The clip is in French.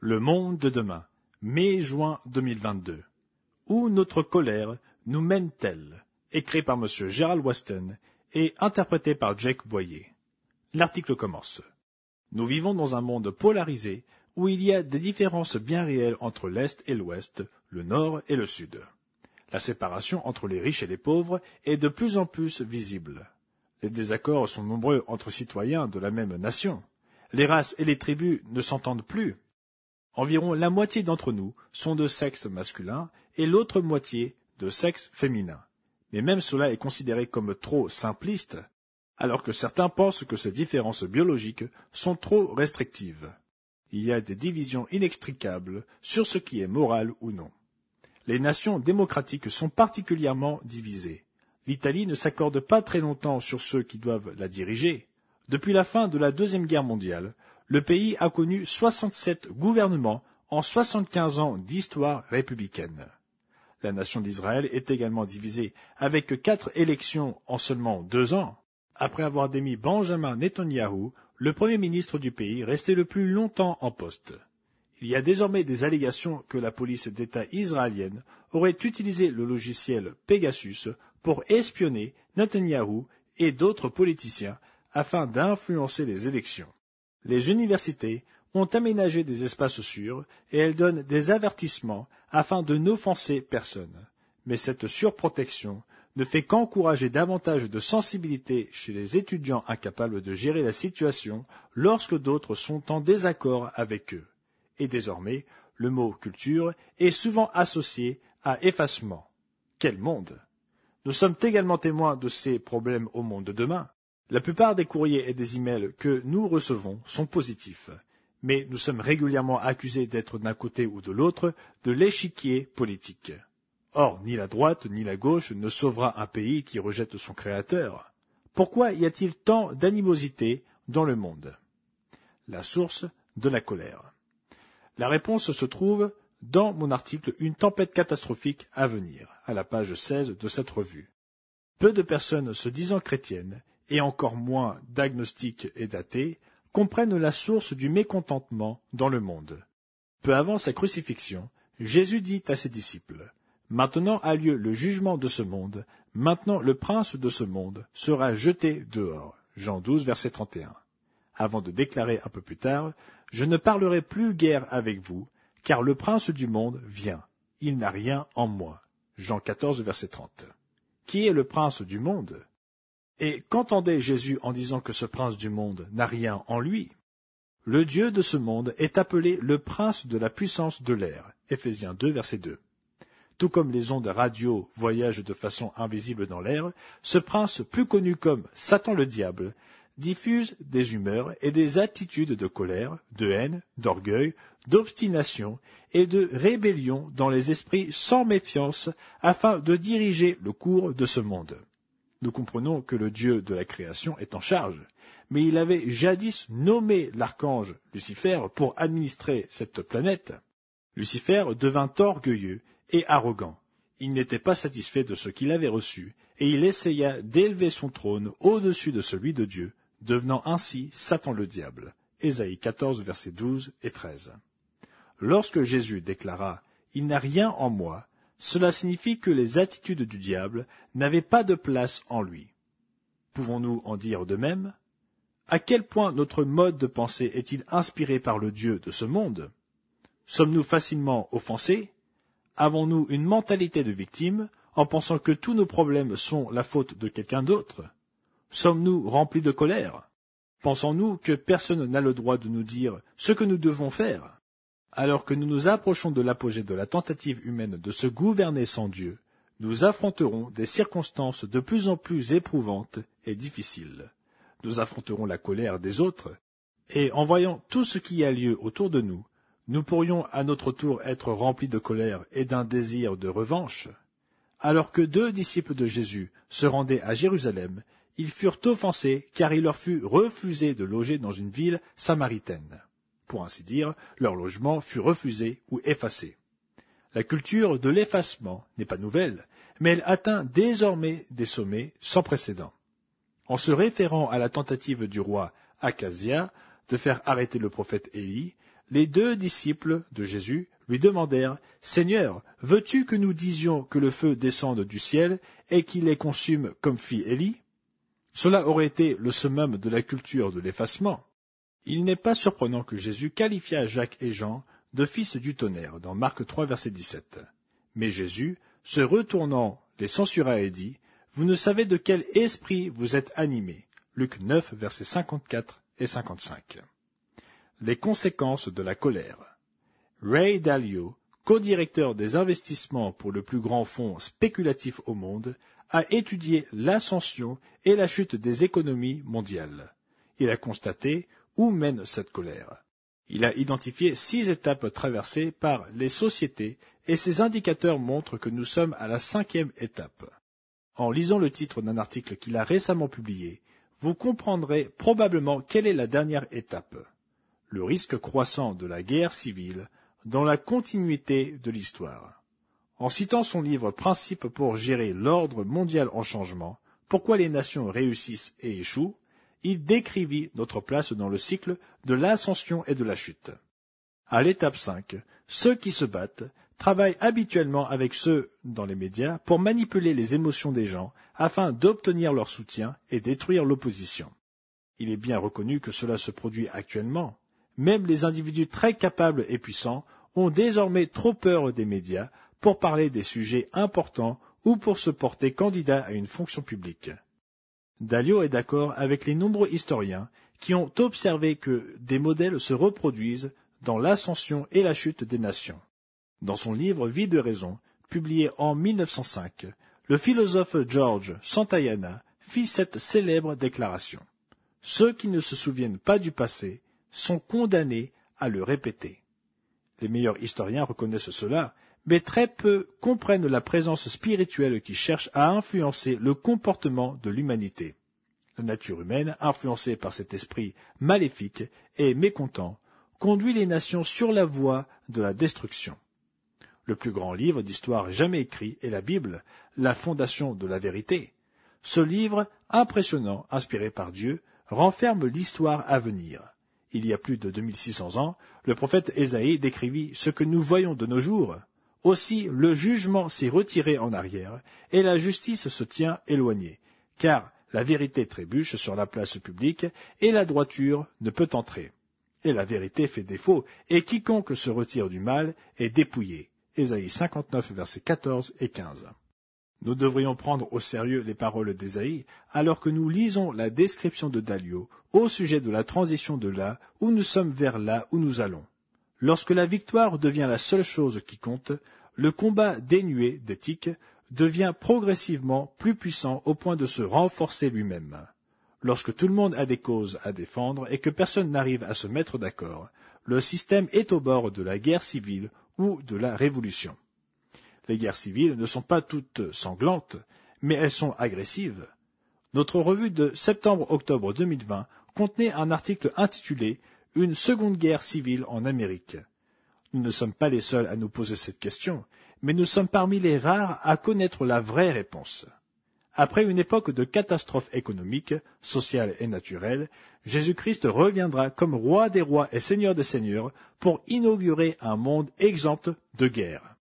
Le monde de demain, mai-juin 2022. Où notre colère nous mène-t-elle? Écrit par M. Gerald Weston et interprété par Jake Boyer. L'article commence. Nous vivons dans un monde polarisé où il y a des différences bien réelles entre l'Est et l'Ouest, le Nord et le Sud. La séparation entre les riches et les pauvres est de plus en plus visible. Les désaccords sont nombreux entre citoyens de la même nation. Les races et les tribus ne s'entendent plus. Environ la moitié d'entre nous sont de sexe masculin et l'autre moitié de sexe féminin. Mais même cela est considéré comme trop simpliste, alors que certains pensent que ces différences biologiques sont trop restrictives. Il y a des divisions inextricables sur ce qui est moral ou non. Les nations démocratiques sont particulièrement divisées. L'Italie ne s'accorde pas très longtemps sur ceux qui doivent la diriger. Depuis la fin de la Deuxième Guerre mondiale, le pays a connu 67 gouvernements en 75 ans d'histoire républicaine. La nation d'Israël est également divisée, avec 4 élections en seulement 2 ans. Après avoir démis Benjamin Netanyahou, le premier ministre du pays resté le plus longtemps en poste. Il y a désormais des allégations que la police d'État israélienne aurait utilisé le logiciel Pegasus pour espionner Netanyahou et d'autres politiciens afin d'influencer les élections. Les universités ont aménagé des espaces sûrs et elles donnent des avertissements afin de n'offenser personne. Mais cette surprotection ne fait qu'encourager davantage de sensibilité chez les étudiants incapables de gérer la situation lorsque d'autres sont en désaccord avec eux. Et désormais, le mot culture est souvent associé à effacement. Quel monde! Nous sommes également témoins de ces problèmes au monde de demain. La plupart des courriers et des emails que nous recevons sont positifs, mais nous sommes régulièrement accusés d'être d'un côté ou de l'autre de l'échiquier politique. Or, ni la droite ni la gauche ne sauvera un pays qui rejette son créateur. Pourquoi y a-t-il tant d'animosité dans le monde? La source de la colère. La réponse se trouve dans mon article « Une tempête catastrophique à venir » à la page 16 de cette revue. Peu de personnes se disant chrétiennes, et encore moins d'agnostiques et d'athées, comprennent la source du mécontentement dans le monde. Peu avant sa crucifixion, Jésus dit à ses disciples « Maintenant a lieu le jugement de ce monde, maintenant le prince de ce monde sera jeté dehors. » Jean 12, verset 31. Avant de déclarer un peu plus tard « Je ne parlerai plus guère avec vous, car le prince du monde vient. Il n'a rien en moi. » Jean 14, verset 30. Qui est le prince du monde? Et qu'entendait Jésus en disant que ce prince du monde n'a rien en lui? Le Dieu de ce monde est appelé le prince de la puissance de l'air. Éphésiens 2, verset 2. Tout comme les ondes radio voyagent de façon invisible dans l'air, ce prince, plus connu comme Satan le diable, diffuse des humeurs et des attitudes de colère, de haine, d'orgueil, d'obstination et de rébellion dans les esprits sans méfiance afin de diriger le cours de ce monde. Nous comprenons que le Dieu de la création est en charge, mais il avait jadis nommé l'archange Lucifer pour administrer cette planète. Lucifer devint orgueilleux et arrogant. Il n'était pas satisfait de ce qu'il avait reçu, et il essaya d'élever son trône au-dessus de celui de Dieu, devenant ainsi Satan le diable. Ésaïe 14, versets 12 et 13. Lorsque Jésus déclara « Il n'a rien en moi », cela signifie que les attitudes du diable n'avaient pas de place en lui. Pouvons-nous en dire de même? À quel point notre mode de pensée est-il inspiré par le Dieu de ce monde? Sommes-nous facilement offensés? Avons-nous une mentalité de victime en pensant que tous nos problèmes sont la faute de quelqu'un d'autre? Sommes-nous remplis de colère? Pensons-nous que personne n'a le droit de nous dire ce que nous devons faire? Alors que nous nous approchons de l'apogée de la tentative humaine de se gouverner sans Dieu, nous affronterons des circonstances de plus en plus éprouvantes et difficiles. Nous affronterons la colère des autres, et en voyant tout ce qui a lieu autour de nous, nous pourrions à notre tour être remplis de colère et d'un désir de revanche. Alors que 2 disciples de Jésus se rendaient à Jérusalem, ils furent offensés car il leur fut refusé de loger dans une ville samaritaine. Pour ainsi dire, leur logement fut refusé ou effacé. La culture de l'effacement n'est pas nouvelle, mais elle atteint désormais des sommets sans précédent. En se référant à la tentative du roi Akazia de faire arrêter le prophète Élie, les 2 disciples de Jésus lui demandèrent « Seigneur, veux-tu que nous disions que le feu descende du ciel et qu'il les consume comme fit Élie ?» Cela aurait été le summum de la culture de l'effacement. Il n'est pas surprenant que Jésus qualifia Jacques et Jean de fils du tonnerre dans Marc 3, verset 17. Mais Jésus, se retournant, les censura et dit « Vous ne savez de quel esprit vous êtes animés. » Luc 9, versets 54 et 55. Les conséquences de la colère. Ray Dalio, co-directeur des investissements pour le plus grand fonds spéculatif au monde, a étudié l'ascension et la chute des économies mondiales. Il a constaté où mène cette colère. Il a identifié 6 étapes traversées par les sociétés et ces indicateurs montrent que nous sommes à la 5e étape. En lisant le titre d'un article qu'il a récemment publié, vous comprendrez probablement quelle est la dernière étape. Le risque croissant de la guerre civile dans la continuité de l'histoire. En citant son livre « Principes pour gérer l'ordre mondial en changement, pourquoi les nations réussissent et échouent », il décrivit notre place dans le cycle de l'ascension et de la chute. À l'étape 5, ceux qui se battent travaillent habituellement avec ceux dans les médias pour manipuler les émotions des gens afin d'obtenir leur soutien et détruire l'opposition. Il est bien reconnu que cela se produit actuellement. Même les individus très capables et puissants ont désormais trop peur des médias pour parler des sujets importants ou pour se porter candidat à une fonction publique. Dalio est d'accord avec les nombreux historiens qui ont observé que des modèles se reproduisent dans l'ascension et la chute des nations. Dans son livre Vie de raison, publié en 1905, le philosophe George Santayana fit cette célèbre déclaration. « Ceux qui ne se souviennent pas du passé sont condamnés à le répéter. » Les meilleurs historiens reconnaissent cela, mais très peu comprennent la présence spirituelle qui cherche à influencer le comportement de l'humanité. La nature humaine, influencée par cet esprit maléfique et mécontent, conduit les nations sur la voie de la destruction. Le plus grand livre d'histoire jamais écrit est la Bible, la fondation de la vérité. Ce livre, impressionnant, inspiré par Dieu, renferme l'histoire à venir. Il y a plus de 2600 ans, le prophète Ésaïe décrivit ce que nous voyons de nos jours. Aussi, le jugement s'est retiré en arrière et la justice se tient éloignée, car la vérité trébuche sur la place publique et la droiture ne peut entrer. Et la vérité fait défaut, et quiconque se retire du mal est dépouillé. Ésaïe 59, versets 14 et 15. Nous devrions prendre au sérieux les paroles d'Ésaïe alors que nous lisons la description de Dalio au sujet de la transition de là où nous sommes vers là où nous allons. Lorsque la victoire devient la seule chose qui compte, le combat dénué d'éthique devient progressivement plus puissant au point de se renforcer lui-même. Lorsque tout le monde a des causes à défendre et que personne n'arrive à se mettre d'accord, le système est au bord de la guerre civile ou de la révolution. Les guerres civiles ne sont pas toutes sanglantes, mais elles sont agressives. Notre revue de septembre-octobre 2020 contenait un article intitulé « Une seconde guerre civile en Amérique ». Nous ne sommes pas les seuls à nous poser cette question, mais nous sommes parmi les rares à connaître la vraie réponse. Après une époque de catastrophes économiques, sociales et naturelles, Jésus-Christ reviendra comme roi des rois et seigneur des seigneurs pour inaugurer un monde exempt de guerre.